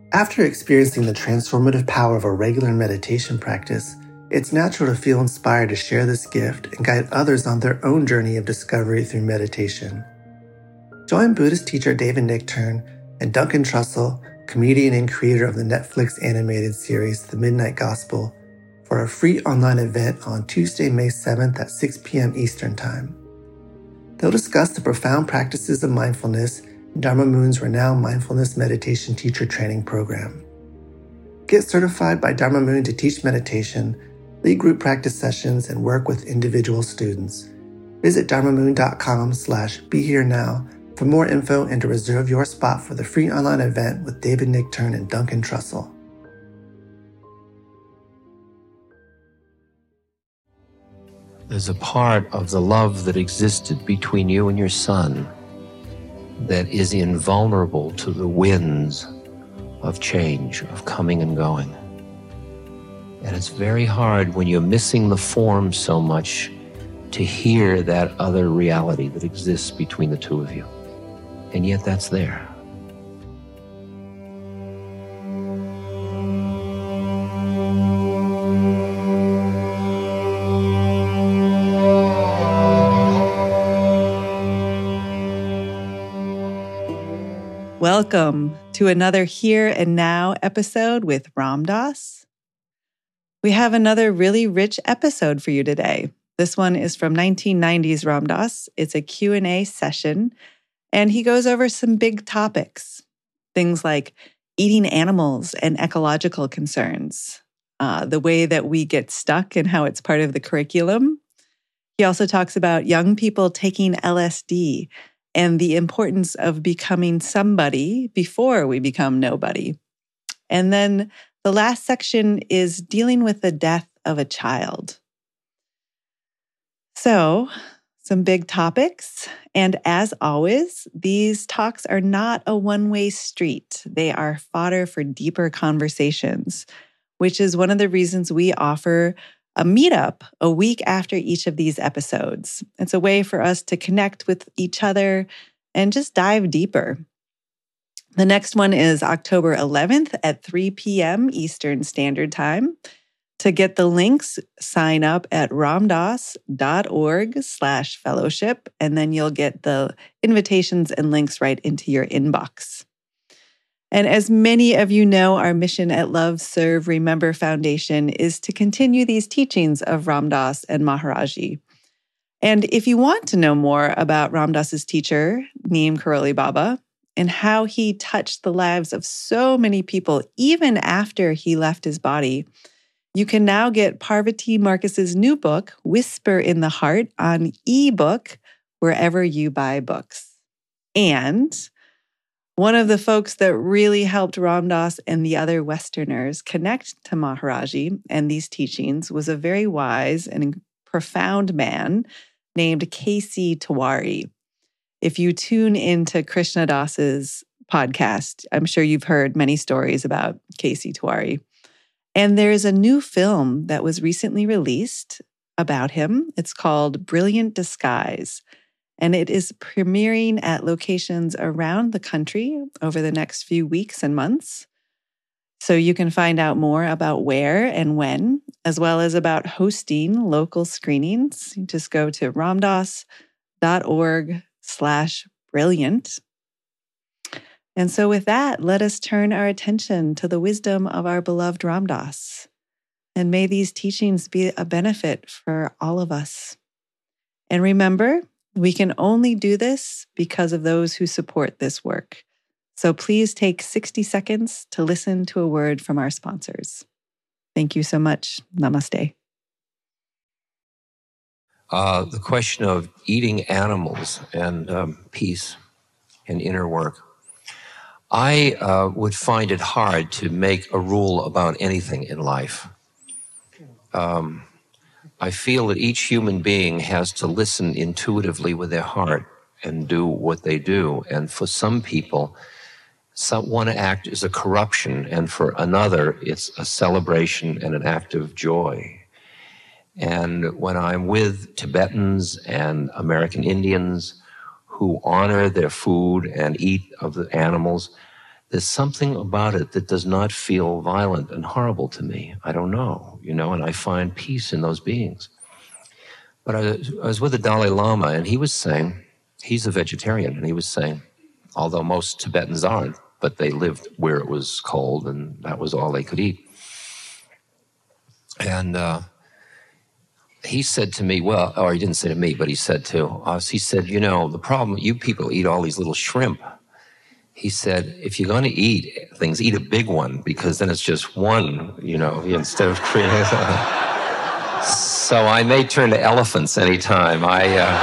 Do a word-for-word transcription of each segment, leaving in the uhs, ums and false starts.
After experiencing the transformative power of a regular meditation practice, it's natural to feel inspired to share this gift and guide others on their own journey of discovery through meditation. Join Buddhist teacher David Nichtern and Duncan Trussell, comedian and creator of the Netflix animated series The Midnight Gospel, for a free online event on Tuesday, May seventh at six p.m. Eastern Time. They'll discuss the profound practices of mindfulness in Dharma Moon's renowned mindfulness meditation teacher training program. Get certified by Dharma Moon to teach meditation, lead group practice sessions, and work with individual students. Visit dharmamoon.com slash be here now for more info and to reserve your spot for the free online event with David Nichtern and Duncan Trussell. There's a part of the love that existed between you and your son that is invulnerable to the winds of change, of coming and going. And it's very hard when you're missing the form so much to hear that other reality that exists between the two of you. And yet that's there. Welcome to another Here and Now episode with Ram Dass. We have another really rich episode for you today. This one is from nineteen nineties Ram Dass. It's a Q and A session, and he goes over some big topics, things like eating animals and ecological concerns, uh, the way that we get stuck and how it's part of the curriculum. He also talks about young people taking L S D and the importance of becoming somebody before we become nobody. And then the last section is dealing with the death of a child. So, some big topics. And as always, these talks are not a one-way street. They are fodder for deeper conversations, which is one of the reasons we offer a meetup a week after each of these episodes. It's a way for us to connect with each other and just dive deeper. The next one is October eleventh at three p.m. Eastern Standard Time. To get the links, sign up at ramdass.org slash fellowship, and then you'll get the invitations and links right into your inbox. And as many of you know, our mission at Love, Serve, Remember Foundation is to continue these teachings of Ram Dass and Maharaji. And if you want to know more about Ram Dass's teacher, Neem Karoli Baba, and how he touched the lives of so many people even after he left his body, you can now get Parvati Marcus's new book, Whisper in the Heart, on ebook wherever you buy books. And one of the folks that really helped Ram Dass and the other Westerners connect to Maharaji and these teachings was a very wise and profound man named K C Tiwari. If you tune into Krishna Das's podcast, I'm sure you've heard many stories about K C Tiwari. And there's a new film that was recently released about him. It's called Brilliant Disguise. And it is premiering at locations around the country over the next few weeks and months. So you can find out more about where and when, as well as about hosting local screenings. You just go to ramdass.org slash brilliant. And so with that, let us turn our attention to the wisdom of our beloved Ram Dass. And may these teachings be a benefit for all of us. And remember, we can only do this because of those who support this work. So please take sixty seconds to listen to a word from our sponsors. Thank you so much. Namaste. Uh, the question of eating animals and um, peace and inner work. I uh, would find it hard to make a rule about anything in life. Um, I feel that each human being has to listen intuitively with their heart and do what they do. And for some people, some, one act is a corruption, and for another, it's a celebration and an act of joy. And when I'm with Tibetans and American Indians who honor their food and eat of the animals, there's something about it that does not feel violent and horrible to me. I don't know, you know, and I find peace in those beings. But I, I was with the Dalai Lama, and he was saying, he's a vegetarian, and he was saying, although most Tibetans aren't, but they lived where it was cold, and that was all they could eat. And uh, he said to me, well, or he didn't say to me, but he said to us, he said, you know, the problem, you people eat all these little shrimp. He said, if you're going to eat things, eat a big one, because then it's just one, you know, instead of creating. So I may turn to elephants anytime. I,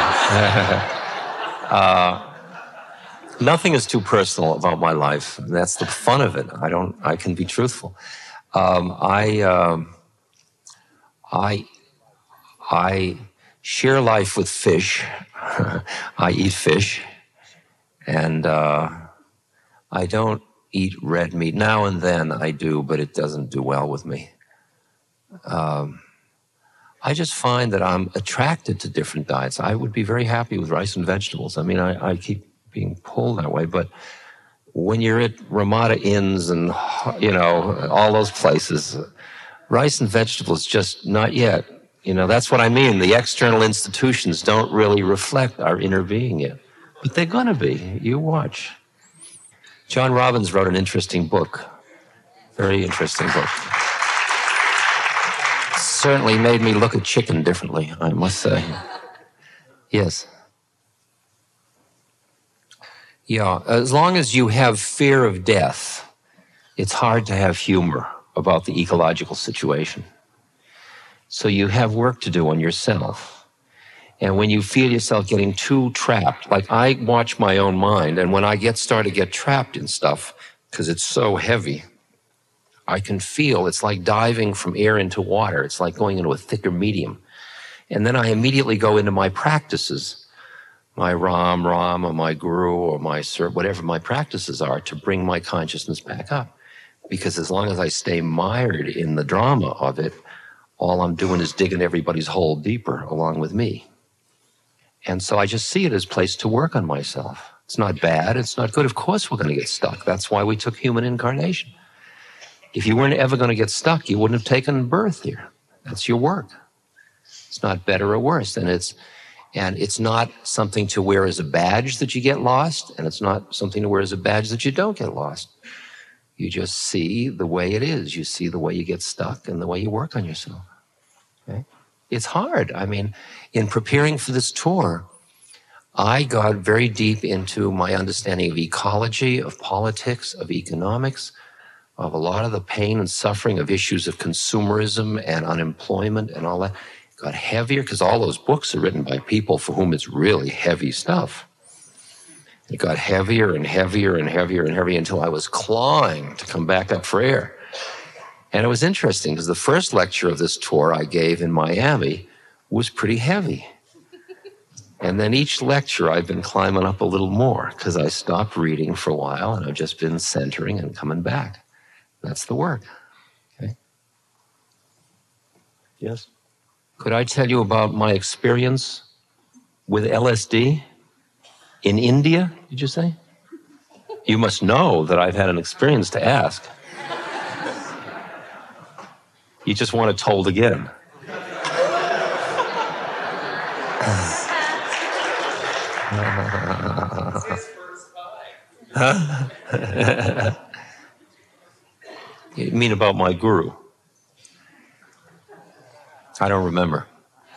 uh, uh, nothing is too personal about my life. That's the fun of it. I don't, I can be truthful. Um, I, um, I, I share life with fish. I eat fish. And, uh, I don't eat red meat. Now and then I do, but it doesn't do well with me. Um, I just find that I'm attracted to different diets. I would be very happy with rice and vegetables. I mean, I, I keep being pulled that way, but when you're at Ramada Inns and, you know, all those places, rice and vegetables just not yet. You know, that's what I mean. The external institutions don't really reflect our inner being yet, but they're going to be. You watch. John Robbins wrote an interesting book, very interesting book. Certainly made me look at chicken differently, I must say. Yes. Yeah, as long as you have fear of death, it's hard to have humor about the ecological situation. So you have work to do on yourself. And when you feel yourself getting too trapped, like I watch my own mind, and when I get start to get trapped in stuff, because it's so heavy, I can feel it's like diving from air into water. It's like going into a thicker medium. And then I immediately go into my practices, my Ram, Ram, or my Guru, or my Sir, whatever my practices are, to bring my consciousness back up. Because as long as I stay mired in the drama of it, all I'm doing is digging everybody's hole deeper along with me. And so I just see it as a place to work on myself. It's not bad, it's not good. Of course we're going to get stuck. That's why we took human incarnation. If you weren't ever going to get stuck, you wouldn't have taken birth here. That's your work. It's not better or worse. And it's, and it's not something to wear as a badge that you get lost, and it's not something to wear as a badge that you don't get lost. You just see the way it is. You see the way you get stuck and the way you work on yourself. Okay? It's hard. I mean, in preparing for this tour, I got very deep into my understanding of ecology, of politics, of economics, of a lot of the pain and suffering of issues of consumerism and unemployment and all that. It got heavier because all those books are written by people for whom it's really heavy stuff. It got heavier and heavier and heavier and heavier until I was clawing to come back up for air. And it was interesting because the first lecture of this tour I gave in Miami was pretty heavy. And then each lecture I've been climbing up a little more because I stopped reading for a while and I've just been centering and coming back. That's the work. Okay. Yes. Could I tell you about my experience with L S D in India, did you say? You must know that I've had an experience to ask. You just want it told again. Huh? You mean about my guru? I don't remember.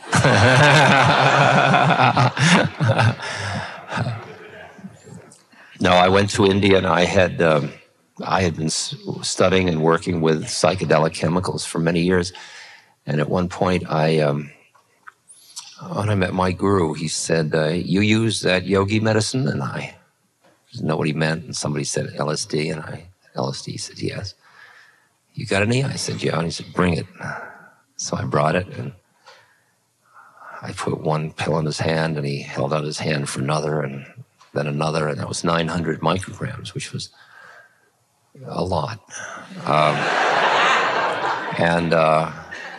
No, I went to India and I had um, I had been studying and working with psychedelic chemicals for many years. And at one point, I um, when I met my guru, he said, uh, "You use that yogi medicine?" And I didn't know what he meant. And somebody said L S D, and I L S D. He said, "Yes." "You got any?" I said, "Yeah." And he said, "Bring it." So I brought it, and I put one pill in his hand, and he held out his hand for another, and then another, and that was nine hundred micrograms, which was a lot. Um, and uh,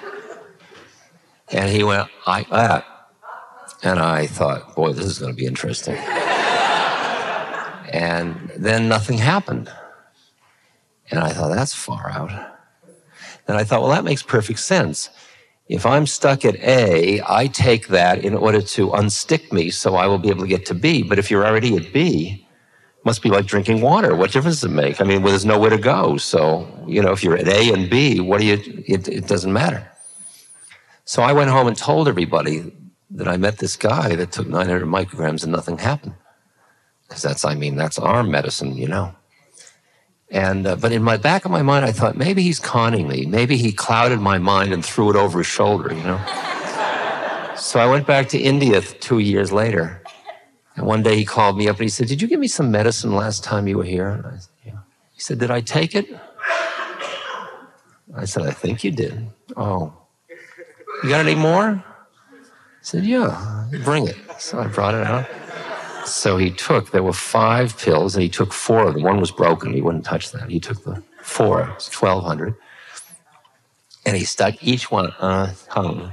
and he went like that, and I thought, boy, this is going to be interesting. And then nothing happened. And I thought, that's far out. Then I thought, well, that makes perfect sense. If I'm stuck at A, I take that in order to unstick me so I will be able to get to B. But if you're already at B, it must be like drinking water. What difference does it make? I mean, well, there's nowhere to go. So, you know, if you're at A and B, what do you, it, it doesn't matter. So I went home and told everybody that I met this guy that took nine hundred micrograms and nothing happened. Because that's, I mean, that's our medicine, you know. And, uh, but in my back of my mind, I thought, maybe he's conning me. Maybe he clouded my mind and threw it over his shoulder, you know. So I went back to India two years later. And one day he called me up and he said, did you give me some medicine last time you were here? And I said, yeah. He said, did I take it? I said, I think you did. Oh. You got any more? I said, yeah, bring it. So I brought it out. So he took, there were five pills, and he took four of them. One was broken. He wouldn't touch that. He took the four. It was twelve hundred. And he stuck each one on his tongue.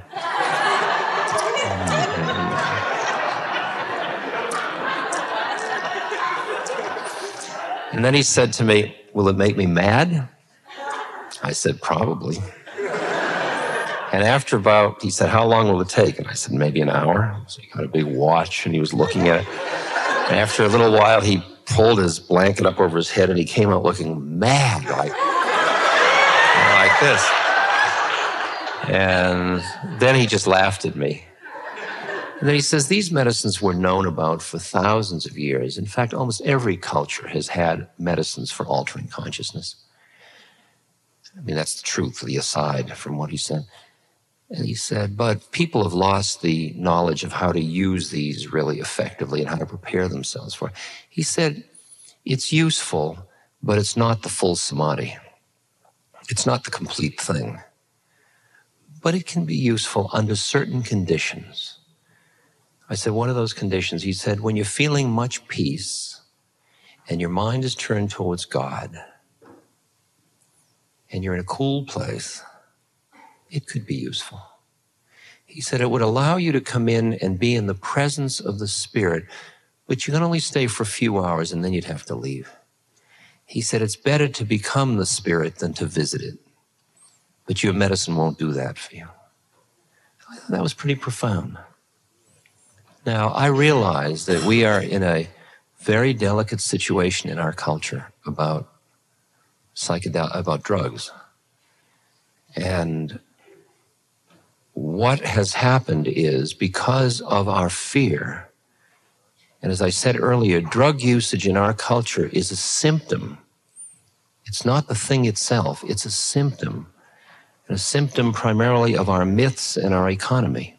And then he said to me, will it make me mad? I said, probably. And after about, he said, how long will it take? And I said, maybe an hour. So he got a big watch, and he was looking at it. And after a little while, he pulled his blanket up over his head, and he came out looking mad, like, you know, like this. And then he just laughed at me. And then he says, these medicines were known about for thousands of years. In fact, almost every culture has had medicines for altering consciousness. I mean, that's the truth, the aside from what he said. And he said, but people have lost the knowledge of how to use these really effectively and how to prepare themselves for it. He said, it's useful, but it's not the full samadhi. It's not the complete thing. But it can be useful under certain conditions. I said, what are those conditions? He said, when you're feeling much peace and your mind is turned towards God and you're in a cool place, it could be useful. He said it would allow you to come in and be in the presence of the Spirit, but you can only stay for a few hours and then you'd have to leave. He said it's better to become the Spirit than to visit it, but your medicine won't do that for you. I thought that was pretty profound. Now, I realize that we are in a very delicate situation in our culture about psychedel- about drugs. And what has happened is, because of our fear, and as I said earlier, drug usage in our culture is a symptom. It's not the thing itself, it's a symptom. And a symptom primarily of our myths and our economy.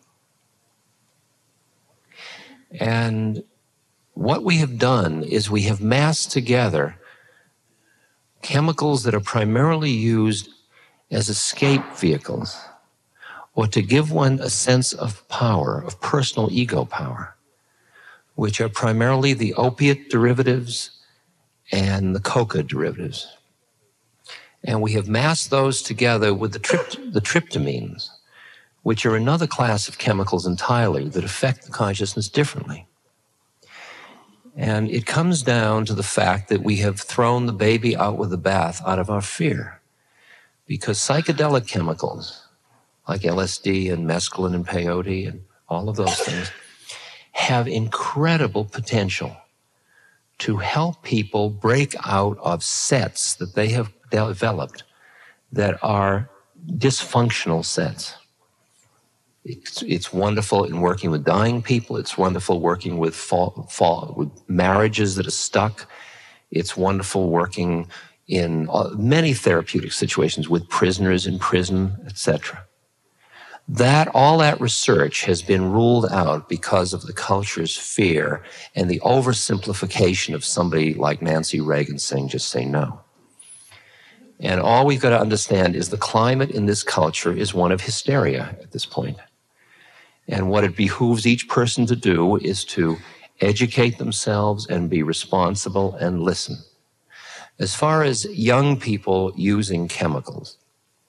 And what we have done is we have massed together chemicals that are primarily used as escape vehicles, or to give one a sense of power, of personal ego power, which are primarily the opiate derivatives and the coca derivatives. And we have massed those together with the, trypt- the tryptamines, which are another class of chemicals entirely that affect the consciousness differently. And it comes down to the fact that we have thrown the baby out with the bath out of our fear. Because psychedelic chemicals, like L S D and mescaline and peyote and all of those things, have incredible potential to help people break out of sets that they have developed that are dysfunctional sets. It's, it's wonderful in working with dying people. It's wonderful working with, fall, fall, with marriages that are stuck. It's wonderful working in many therapeutic situations with prisoners in prison, et cetera. That, all that research has been ruled out because of the culture's fear and the oversimplification of somebody like Nancy Reagan saying, just say no. And all we've got to understand is the climate in this culture is one of hysteria at this point. And what it behooves each person to do is to educate themselves and be responsible and listen. As far as young people using chemicals,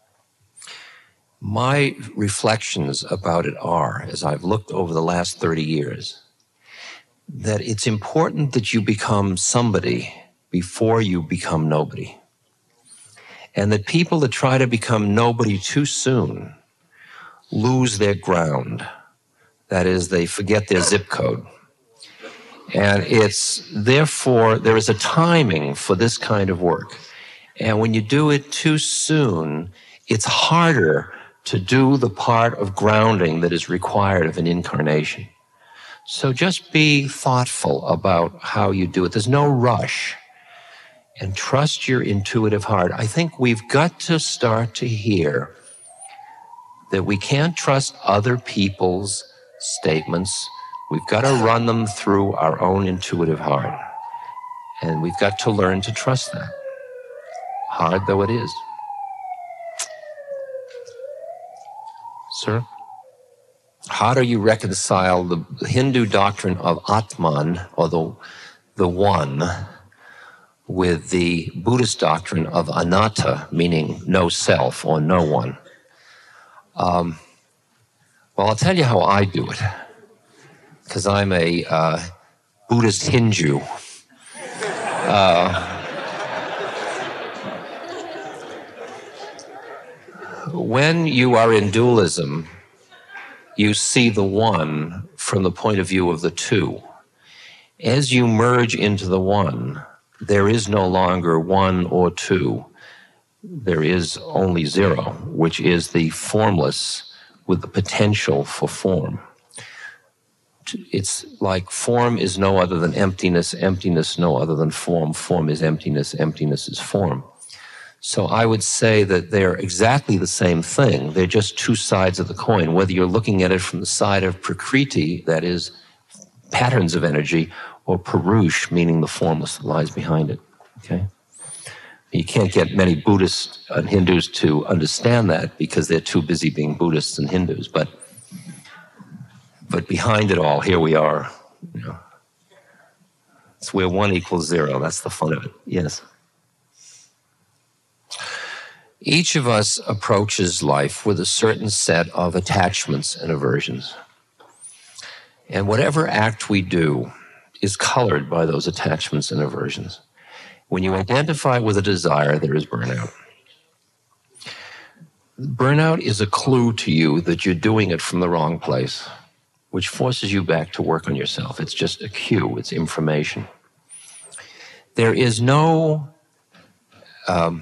my reflections about it are, as I've looked over the last thirty years, that it's important that you become somebody before you become nobody. and that people that try to become nobody too soon lose their ground. That is, they forget their zip code. And it's, therefore, there is a timing for this kind of work. And when you do it too soon, it's harder to do the part of grounding that is required of an incarnation. So just be thoughtful about how you do it. There's no rush. And trust your intuitive heart. I think we've got to start to hear that we can't trust other people's statements. We've got to run them through our own intuitive heart. And we've got to learn to trust that, hard though it is. Sir? How do you reconcile the Hindu doctrine of Atman, or the, the one, with the Buddhist doctrine of anatta, meaning no self or no one? Um, well, I'll tell you how I do it, because I'm a uh, Buddhist Hindu. Uh, when you are in dualism, you see the one from the point of view of the two. As you merge into the one, there is no longer one or two. There is only zero, which is the formless with the potential for form. It's like form is no other than emptiness, emptiness no other than form, form is emptiness, emptiness is form. So I would say that they're exactly the same thing. They're just two sides of the coin, whether you're looking at it from the side of Prakriti, that is patterns of energy, or Purush, meaning the formless that lies behind it. Okay? You can't get many Buddhists and Hindus to understand that because they're too busy being Buddhists and Hindus. But but behind it all, here we are. You know, it's where one equals zero. That's the fun of it. Yes. Each of us approaches life with a certain set of attachments and aversions. And whatever act we do is colored by those attachments and aversions. When you identify with a desire, there is burnout. Burnout is a clue to you that you're doing it from the wrong place, which forces you back to work on yourself. It's just a cue, it's information. There is no, um,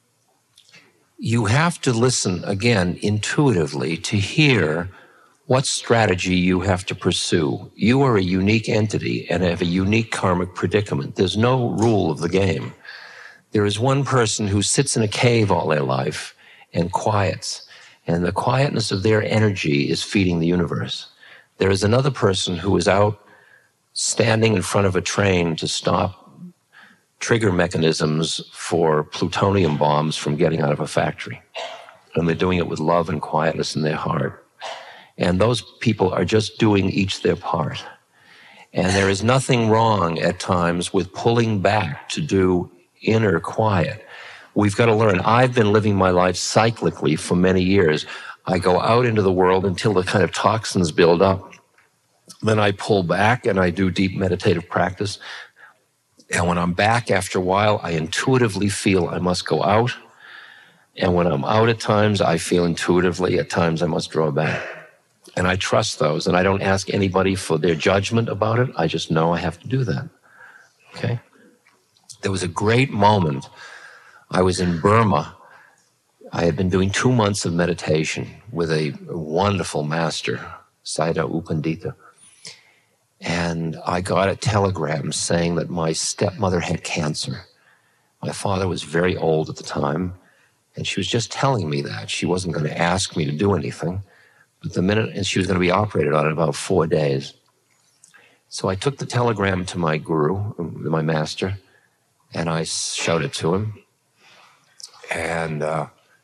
you have to listen, again, intuitively to hear what strategy you have to pursue. You are a unique entity and have a unique karmic predicament. There's no rule of the game. There is one person who sits in a cave all their life and quiets, and the quietness of their energy is feeding the universe. There is another person who is out standing in front of a train to stop trigger mechanisms for plutonium bombs from getting out of a factory. And they're doing it with love and quietness in their heart. And those people are just doing each their part. And there is nothing wrong at times with pulling back to do inner quiet. We've got to learn. I've been living my life cyclically for many years. I go out into the world until the kind of toxins build up. Then I pull back and I do deep meditative practice. And when I'm back after a while, I intuitively feel I must go out. And when I'm out at times, I feel intuitively at times I must draw back. And I trust those, and I don't ask anybody for their judgment about it. I just know I have to do that. Okay? There was a great moment. I was in Burma. I had been doing two months of meditation with a wonderful master, Sayadaw U Pandita. And I got a telegram saying that my stepmother had cancer. My father was very old at the time, and she was just telling me that. She wasn't going to ask me to do anything. But the minute, and she was going to be operated on in about four days. So I took the telegram to my guru, my master, and I showed it to him. And uh,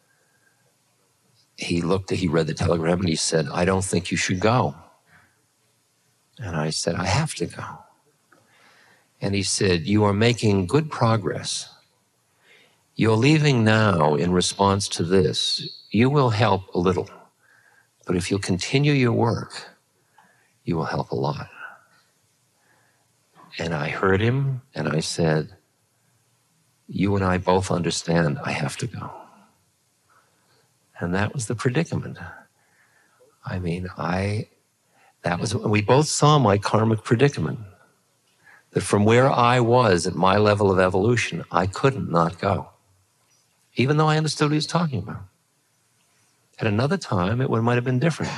he looked, he read the telegram, and he said, "I don't think you should go." And I said, "I have to go." And he said, "You are making good progress. You're leaving now in response to this. You will help a little. But if you'll continue your work, you will help a lot." And I heard him, and I said, you and I both understand I have to go. And that was the predicament. I mean, I, that was, we both saw my karmic predicament. That from where I was at my level of evolution, I couldn't not go. Even though I understood what he was talking about. At another time, it would, might have been different.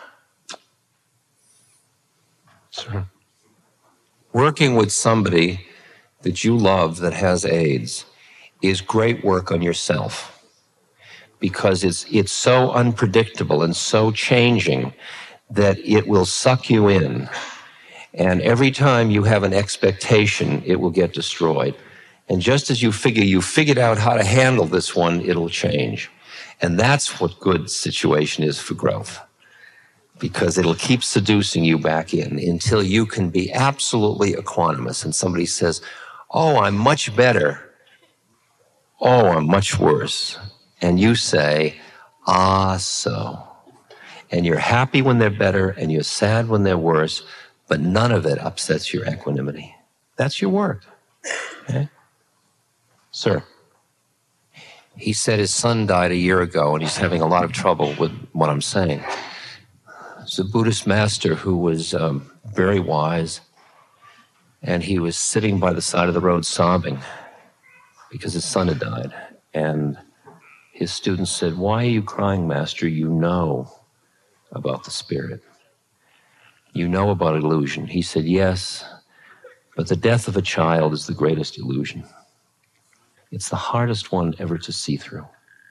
Sure. Working with somebody that you love that has AIDS is great work on yourself. Because it's it's so unpredictable and so changing that it will suck you in. And every time you have an expectation, it will get destroyed. And just as you figure you figured out how to handle this one, it'll change. And that's what good situation is for growth. Because it'll keep seducing you back in until you can be absolutely equanimous. And somebody says, oh, I'm much better. Oh, I'm much worse. And you say, ah, so. And you're happy when they're better, and you're sad when they're worse, but none of it upsets your equanimity. That's your work. Okay? Sir. He said his son died a year ago, and he's having a lot of trouble with what I'm saying. It's a Buddhist master who was um, very wise, and he was sitting by the side of the road sobbing because his son had died. And his students said, why are you crying, Master? You know about the spirit. You know about illusion. He said, yes, but the death of a child is the greatest illusion. It's the hardest one ever to see through.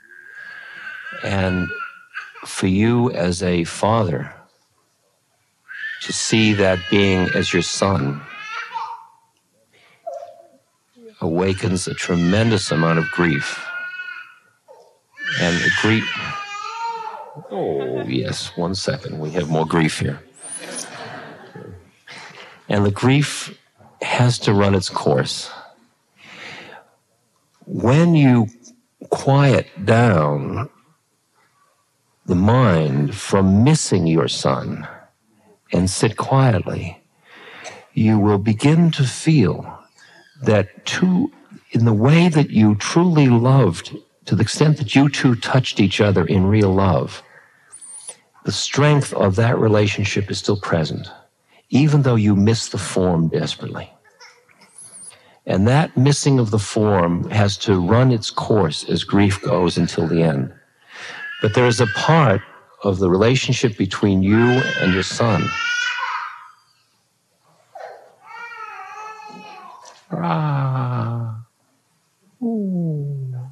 And for you as a father, to see that being as your son awakens a tremendous amount of grief. And the grief, oh yes, one second, we have more grief here. And the grief has to run its course. When you quiet down the mind from missing your son and sit quietly, you will begin to feel that to, in the way that you truly loved, to the extent that you two touched each other in real love, the strength of that relationship is still present, even though you miss the form desperately. And that missing of the form has to run its course as grief goes until the end. But there is a part of the relationship between you and your son. Ah. Ooh.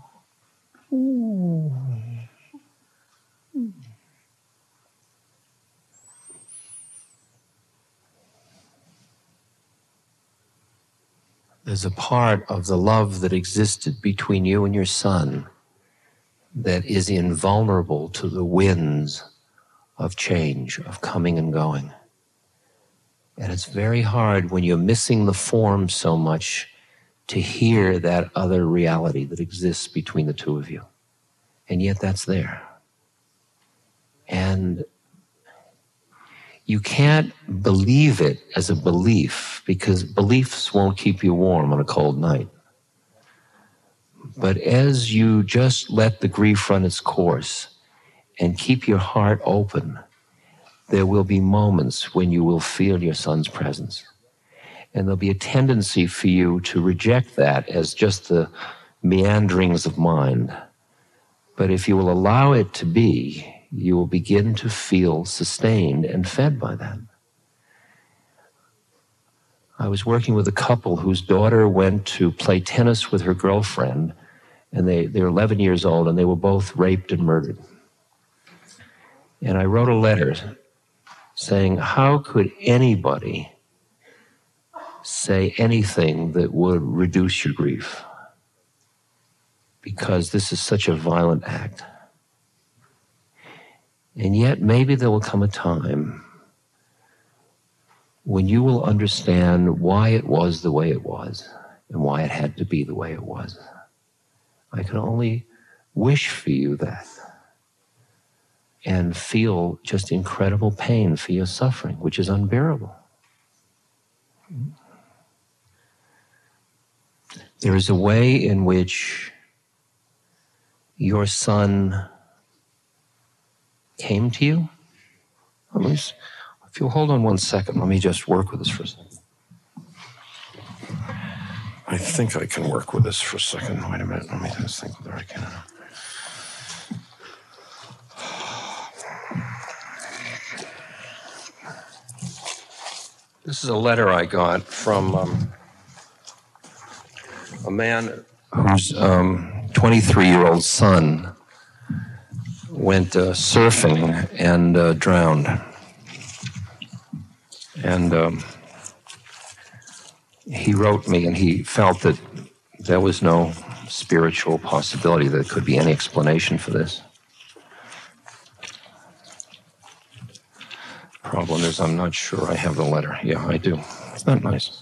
Ooh. There's a part of the love that existed between you and your son that is invulnerable to the winds of change, of coming and going. And it's very hard when you're missing the form so much to hear that other reality that exists between the two of you. And yet that's there. And you can't believe it as a belief because beliefs won't keep you warm on a cold night. But as you just let the grief run its course and keep your heart open, there will be moments when you will feel your son's presence. And there'll be a tendency for you to reject that as just the meanderings of mind. But if you will allow it to be, you will begin to feel sustained and fed by that. I was working with a couple whose daughter went to play tennis with her girlfriend, and they, they were eleven years old, and they were both raped and murdered. And I wrote a letter saying, how could anybody say anything that would reduce your grief? Because this is such a violent act. And yet maybe there will come a time when you will understand why it was the way it was and why it had to be the way it was. I can only wish for you that and feel just incredible pain for your suffering, which is unbearable. there is a way in which your son came to you. Let me, if you'll hold on one second, let me just work with this for a second. I think I can work with this for a second. Wait a minute, let me just think whether I can. This is a letter I got from um, a man whose um, twenty-three-year-old son went uh, surfing and uh, drowned. And um, he wrote me, and he felt that there was no spiritual possibility that there could be any explanation for this. Problem is, I'm not sure I have the letter. Yeah, I do. Isn't that nice?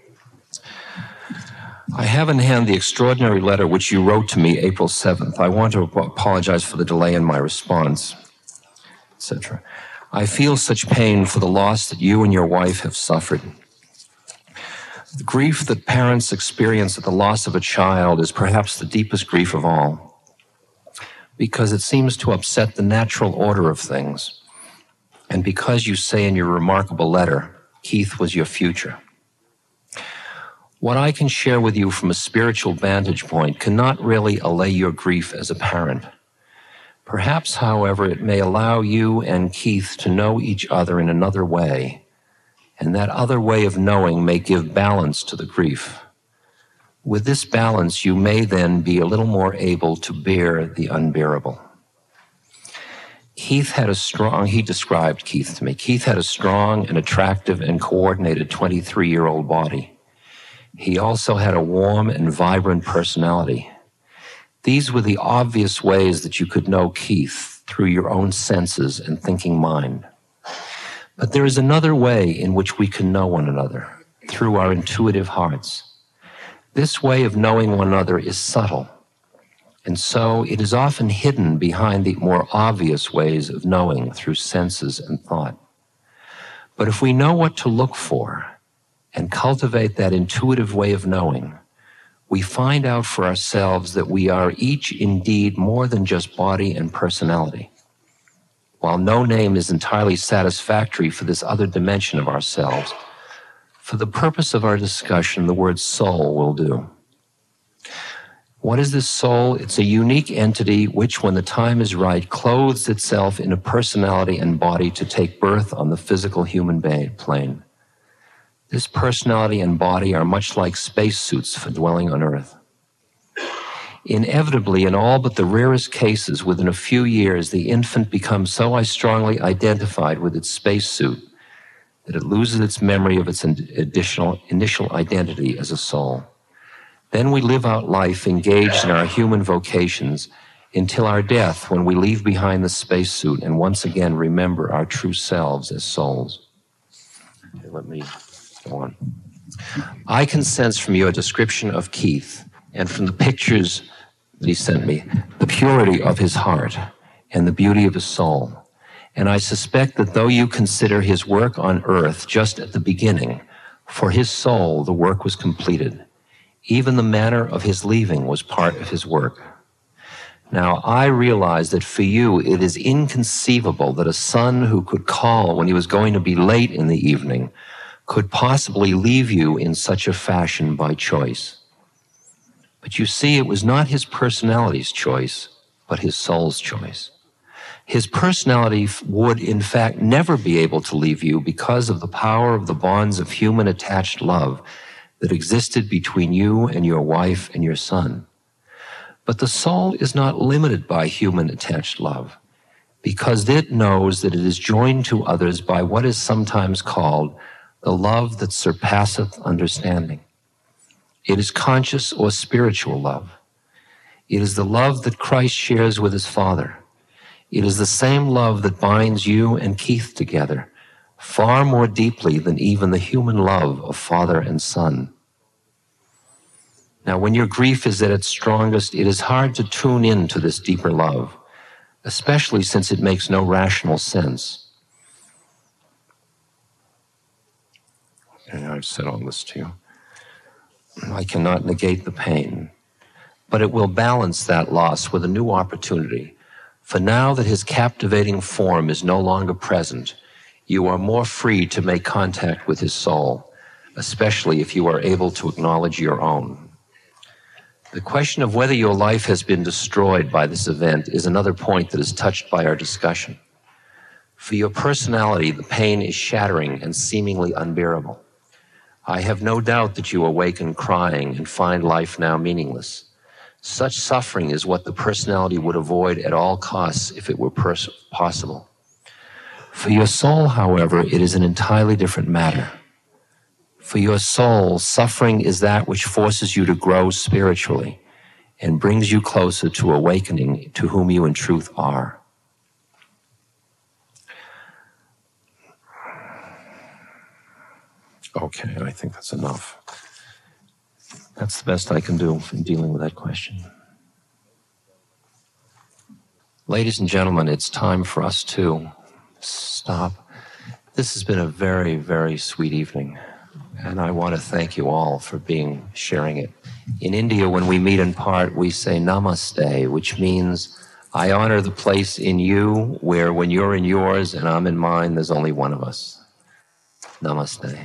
I have in hand the extraordinary letter which you wrote to me April seventh. I want to apologize for the delay in my response, et cetera. I feel such pain for the loss that you and your wife have suffered. The grief that parents experience at the loss of a child is perhaps the deepest grief of all, because it seems to upset the natural order of things. And because you say in your remarkable letter, Keith was your future. What I can share with you from a spiritual vantage point cannot really allay your grief as a parent. Perhaps, however, it may allow you and Keith to know each other in another way, and that other way of knowing may give balance to the grief. With this balance, you may then be a little more able to bear the unbearable. Keith had a strong, he described Keith to me, Keith had a strong and attractive and coordinated twenty-three-year-old body. He also had a warm and vibrant personality. These were the obvious ways that you could know Keith through your own senses and thinking mind. But there is another way in which we can know one another, through our intuitive hearts. This way of knowing one another is subtle, and so it is often hidden behind the more obvious ways of knowing through senses and thought. But if we know what to look for and cultivate that intuitive way of knowing, we find out for ourselves that we are each indeed more than just body and personality. While no name is entirely satisfactory for this other dimension of ourselves, for the purpose of our discussion, the word soul will do. What is this soul? It's a unique entity which, when the time is right, clothes itself in a personality and body to take birth on the physical human plane. This personality and body are much like spacesuits for dwelling on Earth. Inevitably, in all but the rarest cases, within a few years, the infant becomes so strongly identified with its spacesuit that it loses its memory of its additional, initial identity as a soul. Then we live out life engaged in our human vocations until our death, when we leave behind the spacesuit and once again remember our true selves as souls. Okay, let me go on. I can sense from your description of Keith and from the pictures that he sent me the purity of his heart and the beauty of his soul. And I suspect that though you consider his work on earth just at the beginning, for his soul the work was completed. Even the manner of his leaving was part of his work. Now, I realize that for you it is inconceivable that a son who could call when he was going to be late in the evening could possibly leave you in such a fashion by choice. But you see, it was not his personality's choice, but his soul's choice. His personality would, in fact, never be able to leave you because of the power of the bonds of human attached love that existed between you and your wife and your son. But the soul is not limited by human attached love, because it knows that it is joined to others by what is sometimes called the love that surpasseth understanding. It is conscious or spiritual love. It is the love that Christ shares with his Father. It is the same love that binds you and Keith together, far more deeply than even the human love of father and son. Now, when your grief is at its strongest, it is hard to tune in to this deeper love, especially since it makes no rational sense. Okay, I've said all this to you. I cannot negate the pain, but it will balance that loss with a new opportunity. For now that his captivating form is no longer present, you are more free to make contact with his soul, especially if you are able to acknowledge your own. The question of whether your life has been destroyed by this event is another point that is touched by our discussion. For your personality, the pain is shattering and seemingly unbearable. I have no doubt that you awaken crying and find life now meaningless. Such suffering is what the personality would avoid at all costs if it were pers- possible. For your soul, however, it is an entirely different matter. For your soul, suffering is that which forces you to grow spiritually and brings you closer to awakening to whom you in truth are. Okay, I think that's enough. That's the best I can do in dealing with that question. Ladies and gentlemen, it's time for us to stop. This has been a very, very sweet evening, and I want to thank you all for being, sharing it. In India, when we meet and part, we say namaste, which means I honor the place in you where when you're in yours and I'm in mine, there's only one of us. Namaste.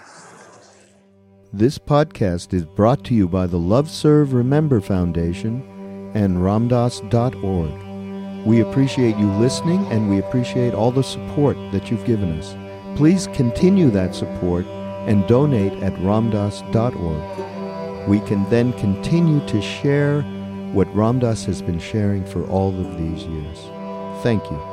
This podcast is brought to you by the Love Serve Remember Foundation and Ramdas dot org. We appreciate you listening, and we appreciate all the support that you've given us. Please continue that support and donate at Ramdas dot org. We can then continue to share what Ramdas has been sharing for all of these years. Thank you.